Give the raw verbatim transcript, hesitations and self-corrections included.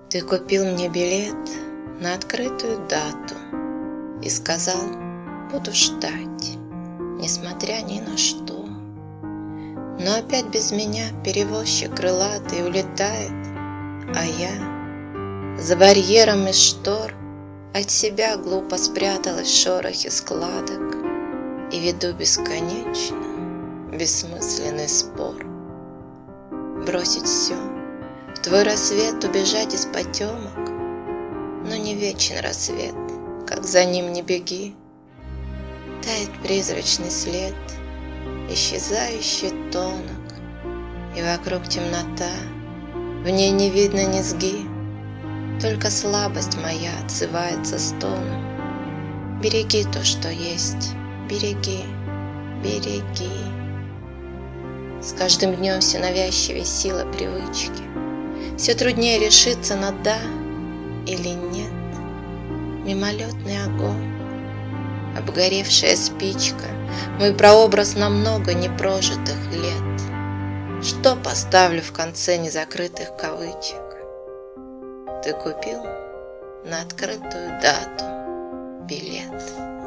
Ты купил мне билет на открытую дату и сказал, буду ждать, несмотря ни на что. Но опять без меня перевозчик крылатый улетает, а я за барьером из штор от себя глупо спряталась в шорохе складок и веду бесконечно бессмысленный спор. Бросить все, в твой рассвет убежать из потемок, но не вечен рассвет, как за ним не беги. Тает призрачный след, исчезающий тонок, и вокруг темнота, в ней не видно низги, только слабость моя отзывается стоном. Береги то, что есть, береги, береги. С каждым днем все навязчивее сила привычки, все труднее решиться на да или нет. Мимолетный огонь, обгоревшая спичка, мой прообраз на много непрожитых лет. Что поставлю в конце незакрытых кавычек? Ты купил на открытую дату билет.